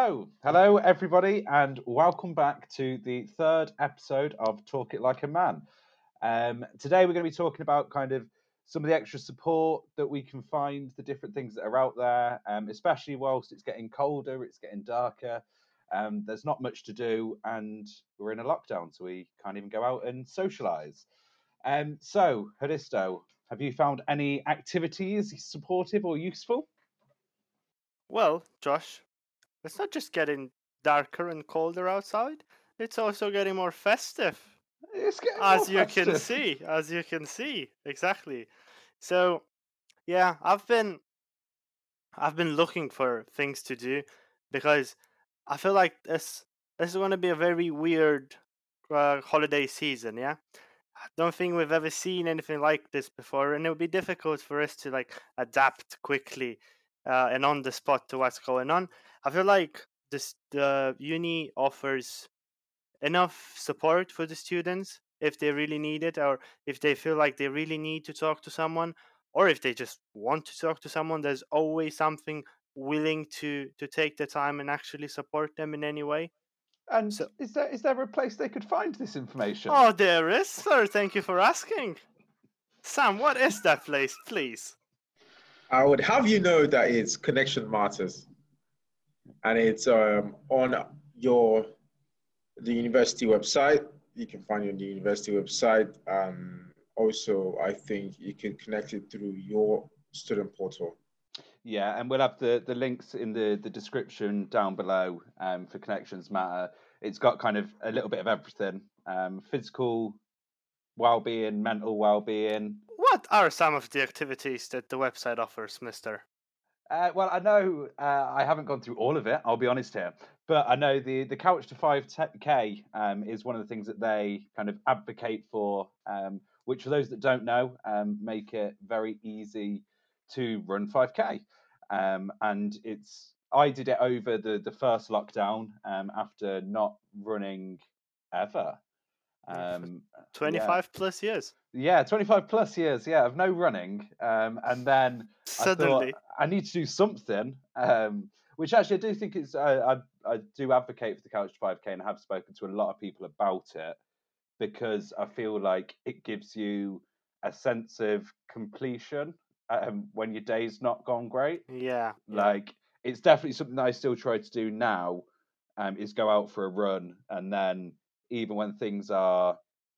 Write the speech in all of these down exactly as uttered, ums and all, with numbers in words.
So, hello everybody, and welcome back to the third episode of Talk It Like a Man. Um, today we're going to be talking about kind of some of the extra support that we can find, the different things that are out there, um, especially whilst it's getting colder, it's getting darker. Um, there's not much to do, and we're in a lockdown, so we can't even go out and socialise. Um, so, Haristo, have you found any activities supportive or useful? Well, Josh, it's not just getting darker and colder outside, it's also getting more festive. It's getting more As you can festive. see, as you can see, exactly. So, yeah, I've been I've been looking for things to do because I feel like this this is going to be a very weird uh, holiday season, yeah? I don't think we've ever seen anything like this before, and it would be difficult for us to like adapt quickly uh, and on the spot to what's going on. I feel like this the uni offers enough support for the students if they really need it, or if they feel like they really need to talk to someone, or if they just want to talk to someone. There's always something willing to to take the time and actually support them in any way. And So, is there is there a place they could find this information? oh, there is, sir. Thank you for asking. Sam, what is that place, please? I would have you know that it's Connection Matters, and it's um, on your the university website. You can find it on the university website. Um, also, I think you can connect it through your student portal. Yeah, and we'll have the, the links in the, the description down below um, for Connections Matter. It's got kind of a little bit of everything: um, physical well-being, mental well-being. What are some of the activities that the website offers, mister? Uh, well, I know uh, I haven't gone through all of it. I'll be honest here, but I know the the Couch to five K um, is one of the things that they kind of advocate for. Um, which, for those that don't know, um, make it very easy to run five K. Um, and it's I did it over the the first lockdown um, after not running ever. Um, yeah, twenty-five plus years. yeah, twenty-five plus years, yeah, of no running. Um, and then I thought Suddenly. I need to do something, um, which actually I do think is, I, I, I do advocate for the Couch to five K and have spoken to a lot of people about it because I feel like it gives you a sense of completion um, when your day's not gone great. Yeah, yeah. Like, it's definitely something that I still try to do now, um, is go out for a run. And then even when things are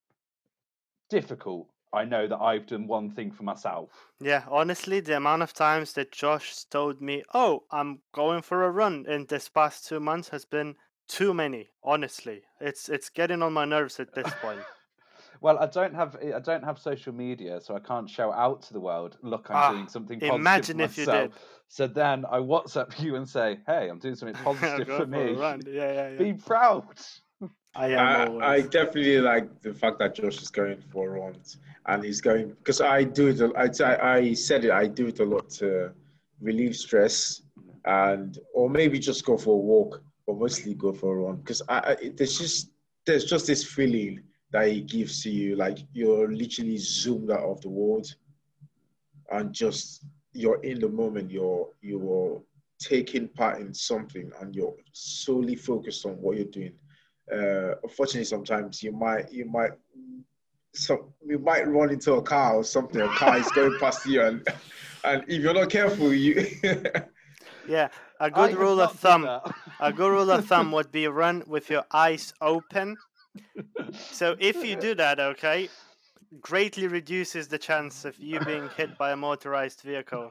difficult, I know that I've done one thing for myself. Yeah, honestly, the amount of times that Josh told me, "Oh, I'm going for a run," in this past two months has been too many. Honestly, it's it's getting on my nerves at this point. Well, I don't have I don't have social media, so I can't shout out to the world, "Look, I'm doing Ah, something positive for imagine if you myself." did. So then I WhatsApp you and say, "Hey, I'm doing something I'm positive for going for a me. run. Yeah, yeah, yeah. Be proud." I am I, I always. definitely like the fact that Josh is going for runs, and he's going because I do it. I, I I said it. I do it a lot to relieve stress, and or maybe just go for a walk, or mostly go for a run because I, I there's just there's just this feeling that he gives to you, like you're literally zoomed out of the world and just you're in the moment. You're you're taking part in something, and you're solely focused on what you're doing. Uh, unfortunately, sometimes you might you might so you might run into a car or something. A car is going past you, and and if you're not careful, you. Yeah, a I good have rule of not done thumb. that. A good rule of thumb would be run with your eyes open. So if you do that, okay, greatly reduces the chance of you being hit by a motorized vehicle.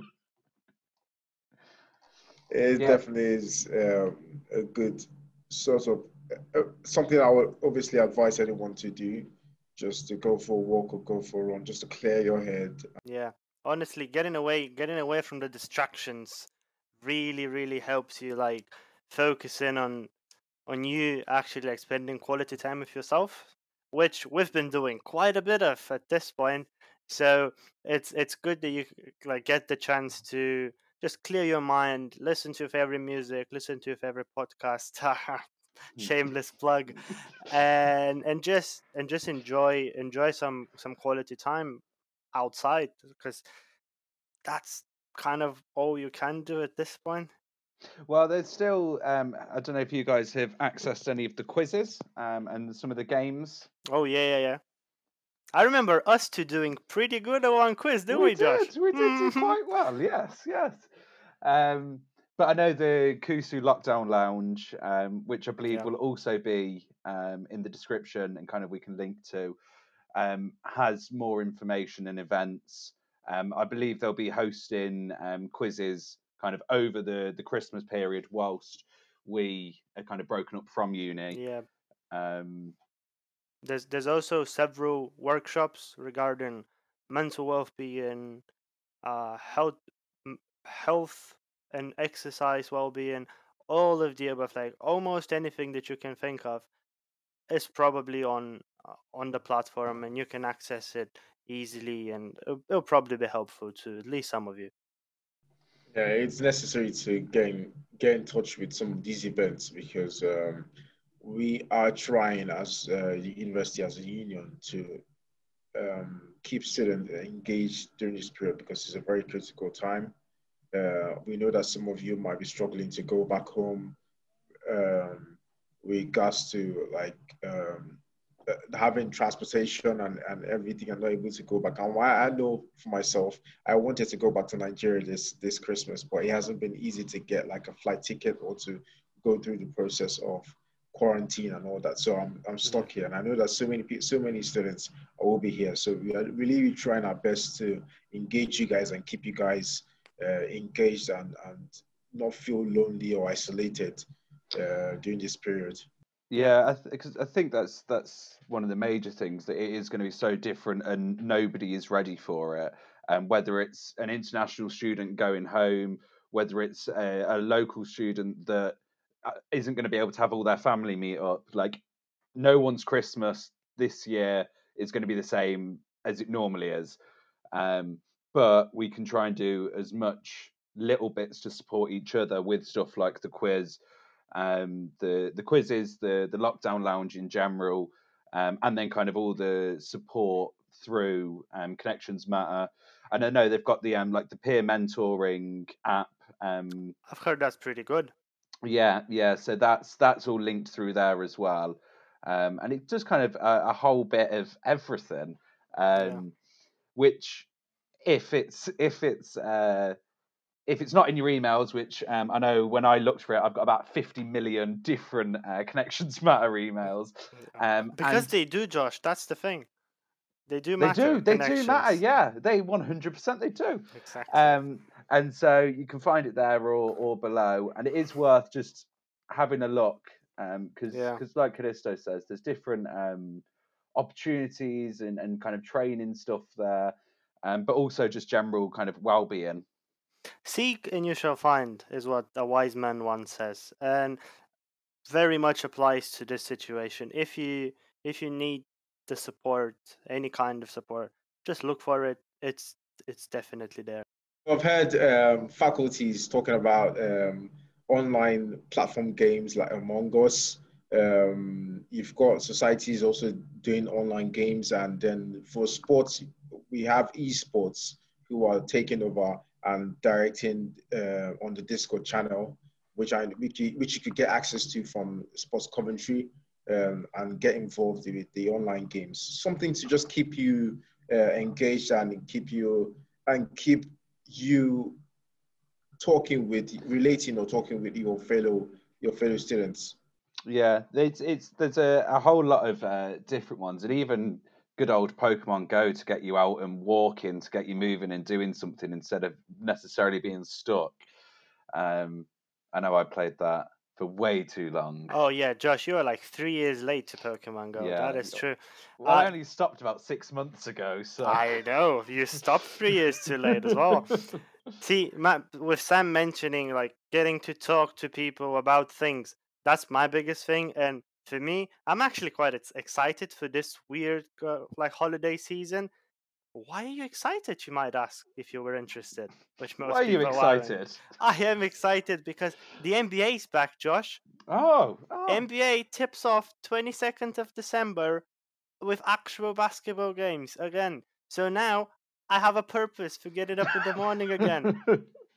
It Yeah, definitely is um, a good sort of uh, something I would obviously advise anyone to do, just to go for a walk or go for a run, just to clear your head. Yeah, honestly, getting away, getting away from the distractions, really, really helps you like focus in on on you actually like spending quality time with yourself, which we've been doing quite a bit of at this point. So it's it's good that you like get the chance to just clear your mind, listen to your favorite music, listen to your favorite podcast. Shameless plug, and and just and just enjoy enjoy some some quality time outside because that's kind of all you can do at this point. Well, there's still. Um, I don't know if you guys have accessed any of the quizzes um, and some of the games. Oh yeah, yeah, yeah. I remember us two doing pretty good at one quiz, didn't we, We Josh? did. We did do Mhm. quite well. Yes, yes. Um, but I know the Kusu Lockdown Lounge, um, which I believe Yeah. will also be um, in the description and kind of we can link to, um, has more information and events. Um, I believe they'll be hosting um, quizzes kind of over the the Christmas period whilst we are kind of broken up from uni. Yeah. Um, There's there's also several workshops regarding mental well-being, uh, health, m- health and exercise well-being, all of the above. Like almost anything that you can think of is probably on uh, on the platform, and you can access it easily, and it'll, it'll probably be helpful to at least some of you. Yeah, it's necessary to get in, get in touch with some of these events because um, we are trying as uh, the university, as a union, to um, keep students engaged during this period because it's a very critical time. Uh, we know that some of you might be struggling to go back home um, with regards to like um, uh, having transportation and, and everything and not able to go back. And why I know for myself, I wanted to go back to Nigeria this this Christmas, but it hasn't been easy to get like a flight ticket or to go through the process of quarantine and all that. So I'm I'm Yeah. stuck here, and I know that so many people, so many students will be here. So we are really trying our best to engage you guys and keep you guys uh, engaged and and not feel lonely or isolated uh, during this period. Yeah, I, th- 'cause I think that's that's one of the major things that it is going to be so different, and nobody is ready for it. And whether it's an international student going home, whether it's a, a local student that uh, isn't going to be able to have all their family meet up, like no one's Christmas this year is going to be the same as it normally is. Um, but we can try and do as much little bits to support each other with stuff like the quiz, um, the the quizzes, the the lockdown lounge in general, um, and then kind of all the support through um, Connections Matter. And I know they've got the um, like the peer mentoring app. Um, I've heard that's pretty good. yeah, yeah. So that's that's all linked through there as well, um, and it's just kind of a, a whole bit of everything, Yeah. um, which if it's if it's uh, if it's not in your emails, which um, I know when I looked for it, I've got about fifty million different uh, Connections Matter emails, Yeah. um, Because and they do, Josh. That's the thing. They do they matter. do, they do matter. Connections. Yeah, they one hundred percent they do. Exactly. Um, and so you can find it there or or below, and it is worth just having a look because Yeah. because like Callisto says, there's different um, opportunities and, and kind of training stuff there, um, but also just general kind of well-being. Seek and you shall find is what a wise man once says, and very much applies to this situation. If you if you need the support, any kind of support, just look for it. It's it's definitely there. I've heard um, faculties talking about um, online platform games like Among Us. Um, you've got societies also doing online games, and then for sports, we have esports who are taking over and directing uh, on the Discord channel, which I which you, which you could get access to from Sports Coventry, um, and get involved with the online games. Something to just keep you uh, engaged and keep you and keep you talking with relating or talking with your fellow your fellow students. Yeah, it's it's there's a, a whole lot of uh, different ones, and even good old Pokemon Go to get you out and walking, to get you moving and doing something instead of necessarily being stuck. Um, I know I played that for way too long. Oh yeah, Josh, you are like three years late to Pokemon Go. Yeah, That is true. well, I Uh, only stopped about six months ago, so I know you stopped three years too late as well. See, Matt, with Sam mentioning like getting to talk to people about things, that's my biggest thing. And for me, I'm actually quite ex- excited for this weird uh, like holiday season. Why are you excited? You might ask if you were interested, which Why most are you people aren't. excited? I am excited because the N B A is back, Josh. Oh, oh. N B A tips off twenty-second of December with actual basketball games again. So now I have a purpose for getting up in the morning again.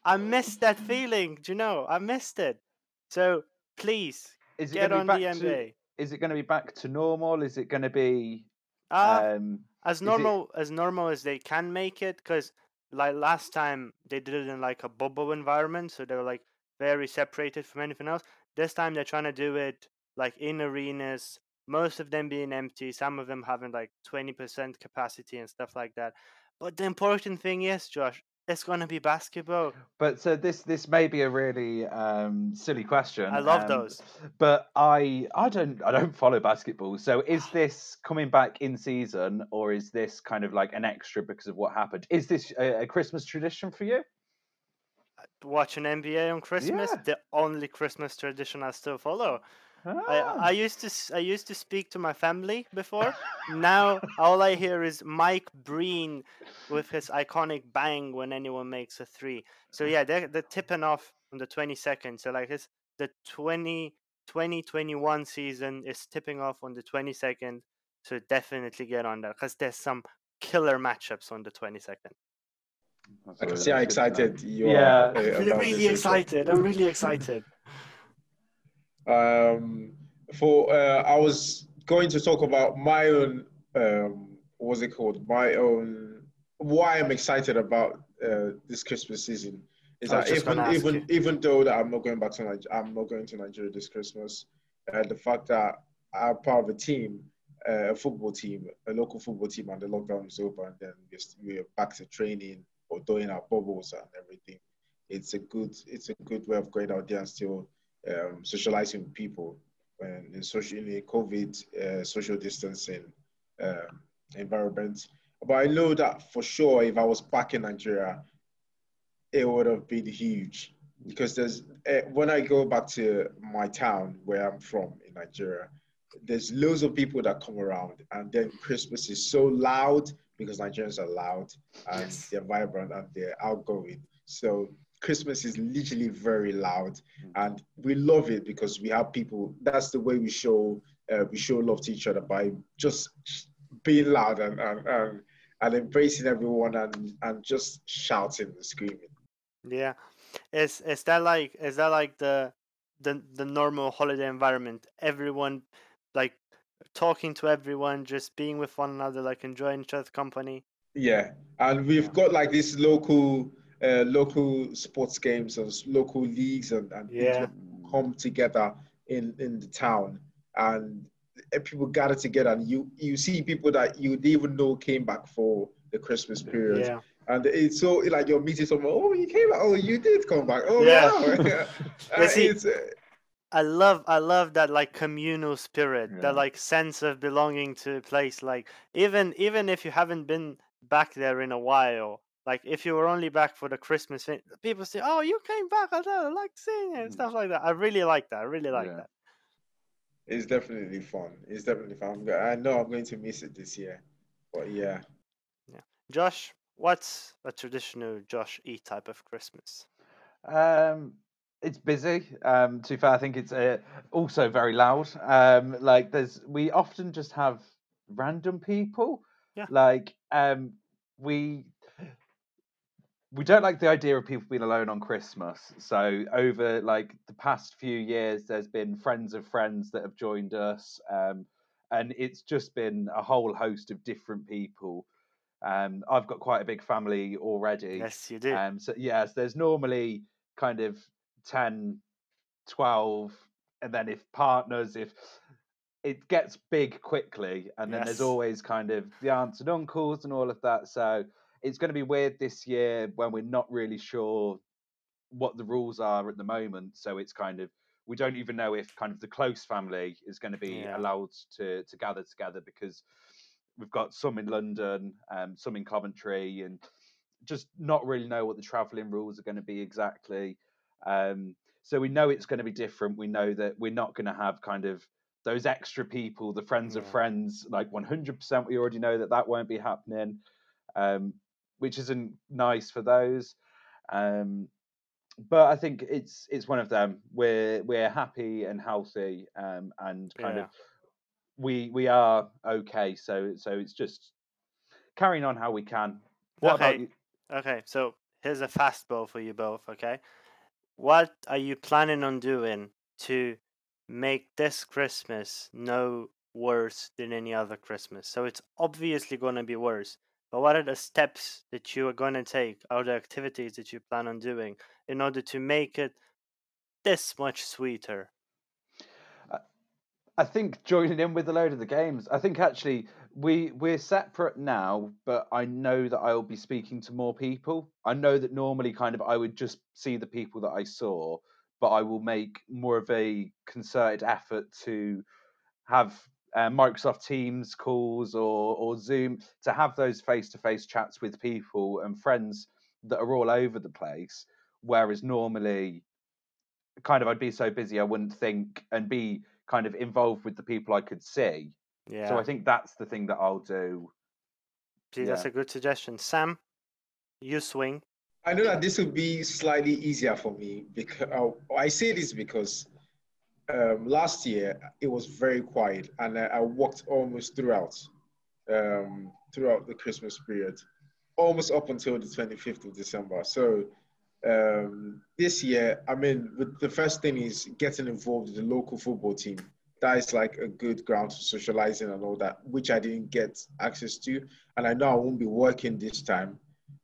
I missed that feeling. Do you know? I missed it. So please Is it get going to be on the back to? N B A. Is it going to be back to normal? Is it going to be? Uh Um, as is it? normal as normal as they can make it, because like last time they did it in like a bubble environment, so they were like very separated from anything else. This time they're trying to do it like in arenas, most of them being empty, some of them having like twenty percent capacity and stuff like that. But the important thing is, Josh, it's gonna be basketball. But so this this may be a really um, silly question, I love um, those. but I I don't I don't follow basketball. So is this coming back in season, or is this kind of like an extra because of what happened? Is this a, a Christmas tradition for you? Watching N B A on Christmas, Yeah. the only Christmas tradition I still follow. I Ah. I used to s- I used to speak to my family before. Now all I hear is Mike Breen with his iconic bang when anyone makes a three. So yeah, they're they're tipping off on the twenty-second. So like it's the twenty twenty twenty-one season is tipping off on the twenty-second. So definitely get on that because there's some killer matchups on the twenty-second. That's I can always- see how that's good to know. excited you Yeah. are uh, I'm about really this. as well. excited. I'm really excited. Um, for uh, I was going to talk about my own um, what's it called? My own why I'm excited about uh, this Christmas season is I was that just even gonna ask even you. even though that I'm not going back to Nigeria, I'm not going to Nigeria this Christmas. Uh, the fact that I'm part of a team, uh, a football team, a local football team, and the lockdown is over, and then we're, st- we're back to training or doing our bubbles and everything. It's a good it's a good way of going out there and still um, socializing with people when in social in a COVID uh, social distancing um, environment. But I know that for sure, if I was back in Nigeria, it would have been huge because there's uh, when I go back to my town where I'm from in Nigeria, there's loads of people that come around, and then Christmas is so loud because Nigerians are loud and Yes. they're vibrant and they're outgoing. So Christmas is literally very loud, and we love it because we have people. That's the way we show uh, we show love to each other by just being loud and and, and, and embracing everyone and and just shouting and screaming. Yeah. Is is that like is that like the the the normal holiday environment? Everyone like talking to everyone, just being with one another, like enjoying each other's company. Yeah, and we've got like these local uh, local sports games and s- local leagues and, and things Yeah. where people come together in in the town and uh, people gather together and you you see people that you didn't even know came back for the Christmas period. Yeah. And it's so like you're meeting someone. Oh, you came back. Oh, you did come back. Oh, Yeah. wow. Yeah, Uh, see, it's uh, I love I love that like communal spirit, Yeah. that like sense of belonging to a place. Like even even if you haven't been back there in a while, like if you were only back for the Christmas thing, people say, "Oh, you came back! I know, I like seeing it," and stuff like that. I really like that. I really like Yeah. that. it's definitely fun. It's definitely fun. I'm go- I know I'm going to miss it this year, but yeah. Yeah, Josh, what's a traditional Josh E type of Christmas? Um, it's busy. Um, to be fair, I think it's uh, also very loud. Um, like there's, we often just have random people. Yeah. Like um, we we don't like the idea of people being alone on Christmas. So over like the past few years, there's been friends of friends that have joined us, um, and it's just been a whole host of different people. Um, I've got quite a big family already. Yes, you do. Um, so yes, there's normally kind of ten, twelve, and then if partners, if it gets big quickly, and then there's Yes. always kind of the aunts and uncles and all of that. So it's going to be weird this year when we're not really sure what the rules are at the moment. So it's kind of we don't even know if kind of the close family is going to be Yeah. allowed to to gather together because we've got some in London, um, some in Coventry, and just not really know what the travelling rules are going to be exactly. Um, so we know it's going to be different. We know that we're not going to have kind of those extra people, the friends of Yeah. friends, like one hundred percent. We already know that that won't be happening, um, which isn't nice for those. Um, but I think it's it's one of them. We're we're happy and healthy, um, and kind Yeah. of we we are okay. So so it's just carrying on how we can. What about Okay. you? Okay. So here's a fastball for you both. Okay, what are you planning on doing to make this Christmas no worse than any other Christmas? So it's obviously going to be worse. But what are the steps that you are going to take, or the activities that you plan on doing in order to make it this much sweeter? I think joining in with a load of the games. I think actually we we're separate now, but I know that I will be speaking to more people. I know that normally kind of I would just see the people that I saw, but I will make more of a concerted effort to have uh, Microsoft Teams calls or or Zoom to have those face to face chats with people and friends that are all over the place. Whereas normally kind of I'd be so busy I wouldn't think and be kind of involved with the people I could see. Yeah. So I think that's the thing that I'll do. See, Yeah. that's a good suggestion. Sam, you swing. I know that this will be slightly easier for me because uh, I say this because um, last year it was very quiet and I, I worked almost throughout um, throughout the Christmas period, almost up until the twenty-fifth of December. So um, this year, I mean, with the first thing is getting involved with the local football team. That is like a good ground for socializing and all that, which I didn't get access to. And I know I won't be working this time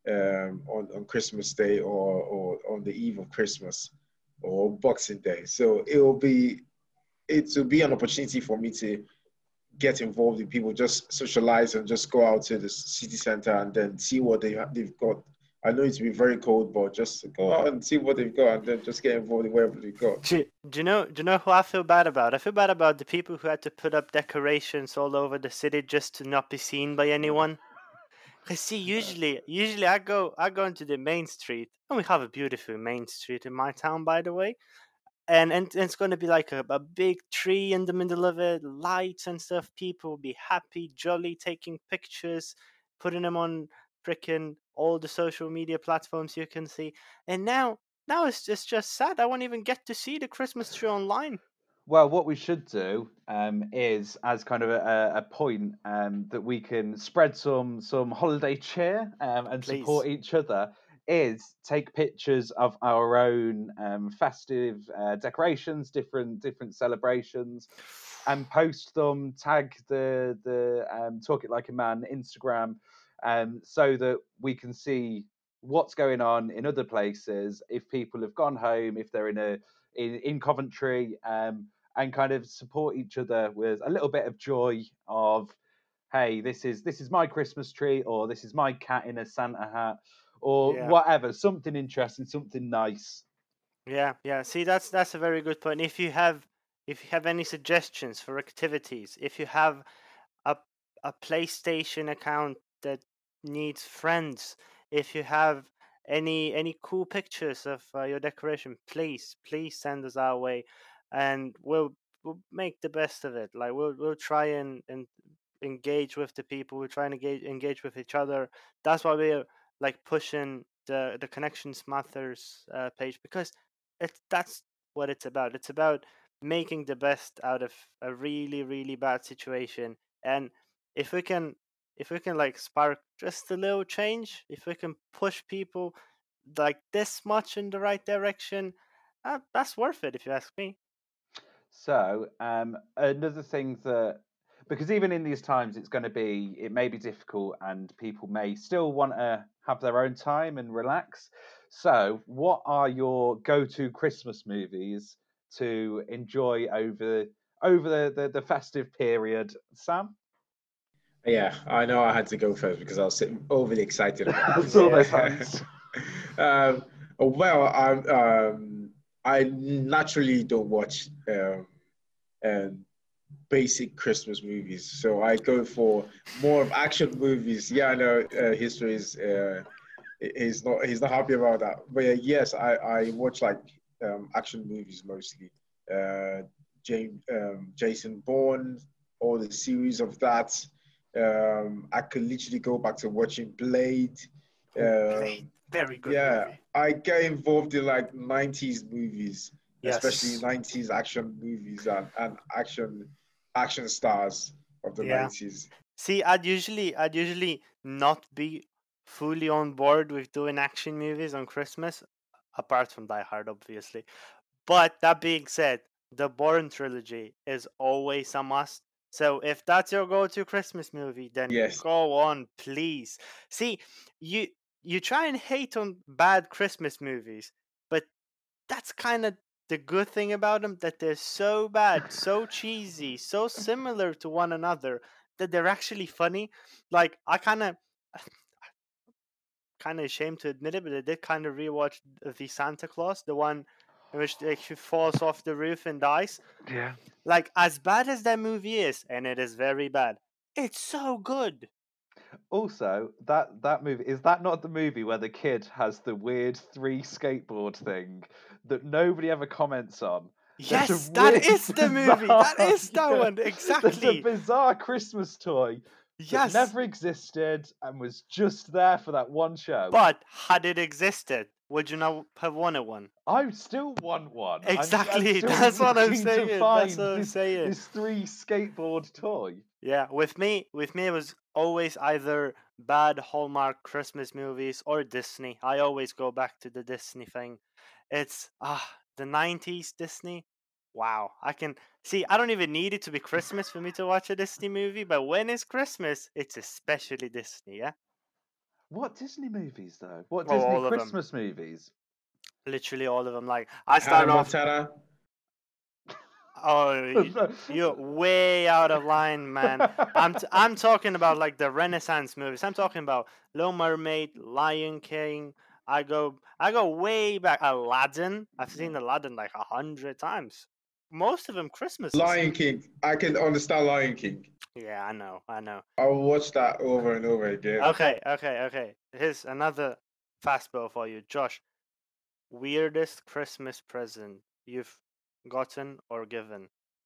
um, on, on Christmas Day or, or on the eve of Christmas or Boxing Day. So it will be, it will be an opportunity for me to get involved with people, just socialize and just go out to the city center and then see what they have, they've got. I know it's be very cold, but just go out and see what they've got and then just get involved in wherever they've got. Do, do you know? Do you know who I feel bad about? I feel bad about the people who had to put up decorations all over the city just to not be seen by anyone. Cause see, usually, usually I go, I go into the main street, and we have a beautiful main street in my town, by the way. And and, and it's going to be like a, a big tree in the middle of it, lights and stuff. People will be happy, jolly, taking pictures, putting them on freaking all the social media platforms you can see. And now, now it's just just sad. I won't even get to see the Christmas tree online. Well, what we should do um, is, as kind of a, a point, um, that we can spread some some holiday cheer um, and Please. support each other, is take pictures of our own um, festive uh, decorations, different different celebrations, and post them. Tag the the um, Talk It Like a Man Instagram, um, so that we can see what's going on in other places. If people have gone home, if they're in a in, in Coventry, um, and kind of support each other with a little bit of joy of, hey, this is this is my Christmas tree, or this is my cat in a Santa hat, or Yeah. whatever, something interesting, something nice. Yeah, yeah. See, that's that's a very good point. If you have if you have any suggestions for activities, if you have a a PlayStation account that needs friends, if you have any any cool pictures of uh, your decoration, please please send us our way, and we'll we'll make the best of it. Like we'll we'll try and and engage with the people. We'll try and engage engage with each other. That's why we're like pushing the the Connections Matters uh, page, because it's that's what it's about. It's about making the best out of a really really bad situation. And if we can if we can like spark just a little change, if we can push people like this much in the right direction, uh, that's worth it if you ask me. So um, another thing that, because even in these times, it's going to be, it may be difficult, and people may still want to have their own time and relax. So, what are your go-to Christmas movies to enjoy over over the, the, the festive period, Sam? Yeah, I know I had to go first because I was sitting overly excited about I this. saw those hands. um, well, I'm, um, I naturally don't watch um, um, basic Christmas movies, so I go for more of action movies. Yeah, I know uh, history is uh, he's not he's not happy about that, but uh, yes, I I watch like um, action movies mostly. Uh, James um, Jason Bourne, all the series of that. Um, I could literally go back to watching Blade. Blade, Um, very good yeah, movie. I get involved in like nineties movies, especially Yes. nineties action movies and, and action action stars of the Yeah. nineties. See, I'd usually I'd usually not be fully on board with doing action movies on Christmas, apart from Die Hard, obviously. But that being said, the Bourne trilogy is always a must. So if that's your go-to Christmas movie, then Yes. go on, please. See, you you try and hate on bad Christmas movies, but that's kind of the good thing about them, that they're so bad, so cheesy, so similar to one another that they're actually funny. Like I kind of kind of ashamed to admit it, but I did kind of rewatch the Santa Claus, the one in which like, he falls off the roof and dies. Yeah. Like, as bad as that movie is, and it is very bad, it's so good. Also, that that movie, is that not the movie where the kid has the weird three skateboard thing that nobody ever comments on? There's a Yes, that weird, is the movie. That bizarre- is that yeah, one. There's a Exactly. bizarre Christmas toy that Yes. never existed and was just there for that one show. But had it existed, would you not have wanted one? I still want one. I'm- I'm Exactly. still That's what I'm looking to saying. That's find what I'm this, saying. this three skateboard toy. Yeah, with me, with me, it was always either bad Hallmark Christmas movies or Disney. I always go back to the Disney thing. It's ah the nineties Disney. Wow, I can see. I don't even need it to be Christmas for me to watch a Disney movie, but when it's Christmas, it's especially Disney. Yeah, What Disney movies though? What Oh, Disney all of them. Christmas movies? literally all of them. Like I Hannah start off. Montana. Oh, you- you're way out of line, man. I'm t- I'm talking about like the Renaissance movies. I'm talking about Little Mermaid, Lion King. I go I go way back. Aladdin. I've seen Aladdin like a hundred times. Most of them Christmas. Lion King. I can understand Lion King. Yeah, I know, I know. I'll watch that over and over again. Okay, okay, okay. Here's another fastball for you, Josh. Weirdest Christmas present you've gotten or given?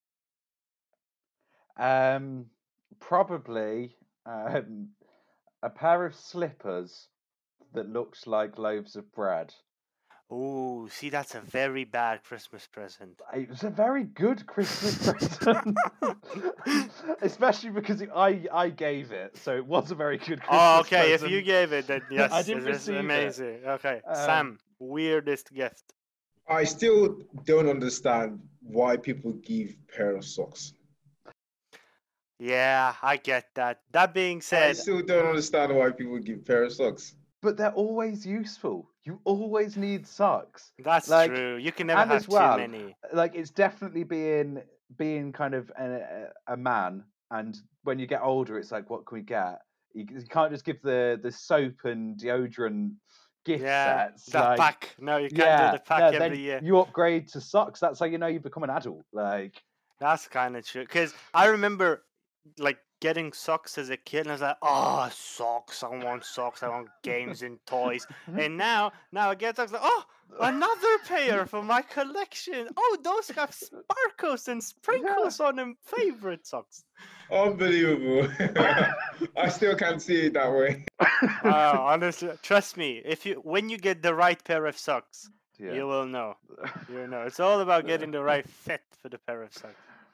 Um, probably um, a pair of slippers that looks like loaves of bread. Oh, see, that's a very bad Christmas present. It was a very good Christmas present, especially because it, I I gave it, so it was a very good Christmas Oh, okay. present. If you gave it, then yes, I didn't it is receive it. amazing. Okay, Um, Sam, weirdest gift. I still don't understand why people give pair of socks. Yeah, I get that. That being I said, still don't understand why people give pair of socks. But they're always useful. You always need socks. that's like, true. You can never and have as well, too many. Like it's definitely being being kind of a, a man, and when you get older, it's like, what can we get? You, you can't just give the the soap and deodorant gift Yeah, sets. that like, pack. No, you can't yeah, do the pack no, every then year. you upgrade to socks. That's how you know you've become an adult. Like, That's kind of true. Because I remember, like, getting socks as a kid, and I was like, oh, socks. I want socks. I want games and toys. And now, now I get socks, like, oh, another pair for my collection. Oh, those have sparkles and sprinkles on them. Favorite socks. Unbelievable. I still can't see it that way. Uh, honestly, trust me. If you when you get the right pair of socks, yeah. you will know. You will know. It's all about getting the right fit for the pair of socks.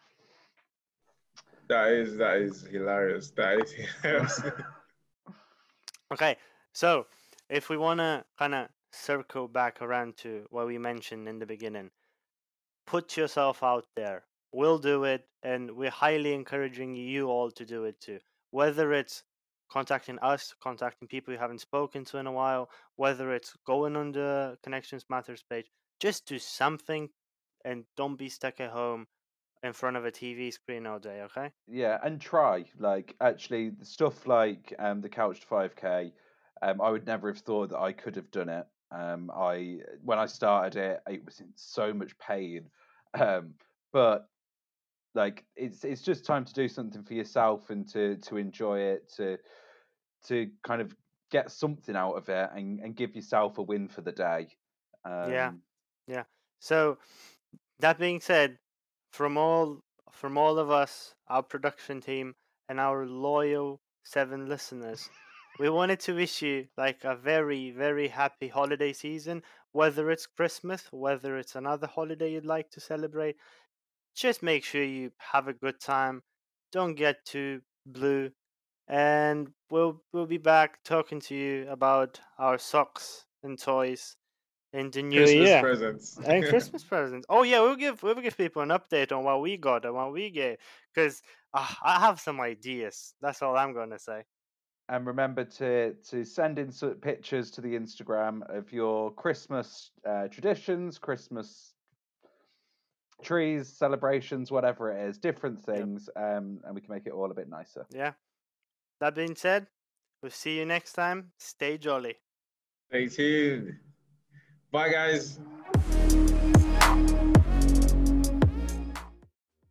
That is that is hilarious. That is hilarious. Okay, so if we want to kind of circle back around to what we mentioned in the beginning, put yourself out there. We'll do it, and we're highly encouraging you all to do it too. Whether it's contacting us, contacting people you haven't spoken to in a while, whether it's going on the Connections Matters page, just do something and don't be stuck at home in front of a T V screen all day, okay? Yeah, and try like actually stuff like um the Couch to five K. Um, I would never have thought that I could have done it. Um, I when I started it, it was in so much pain. Um, but like it's it's just time to do something for yourself and to to enjoy it, to to kind of get something out of it and and give yourself a win for the day. Um, Yeah. Yeah. So that being said, from all from all of us, our production team, and our loyal seven listeners, we wanted to wish you like a very, very happy holiday season. Whether it's Christmas, whether it's another holiday you'd like to celebrate, just make sure you have a good time. Don't get too blue, and we'll we'll be back talking to you about our socks and toys in the new Christmas year presents. and Christmas presents. Oh yeah, we'll give we'll give people an update on what we got and what we get because uh, I have some ideas. That's all I'm gonna say. And remember to to send in some pictures to the Instagram of your Christmas uh, traditions, Christmas trees, celebrations, whatever it is, different things, um, and we can make it all a bit nicer. Yeah. That being said, we'll see you next time. Stay jolly. Stay tuned. Bye, guys.